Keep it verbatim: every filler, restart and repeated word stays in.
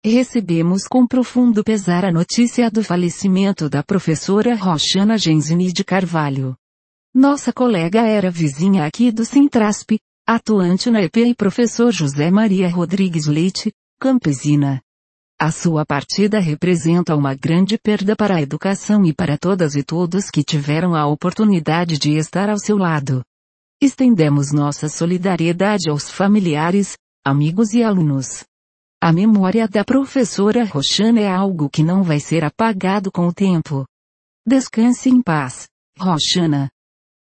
Recebemos com profundo pesar a notícia do falecimento da professora Roxana Genzini de Carvalho. Nossa colega era vizinha aqui do Sintrasp, atuante na E P e professor José Maria Rodrigues Leite, Campesina. A sua partida representa uma grande perda para a educação e para todas e todos que tiveram a oportunidade de estar ao seu lado. Estendemos nossa solidariedade aos familiares, amigos e alunos. A memória da professora Roxana é algo que não vai ser apagado com o tempo. Descanse em paz, Roxana.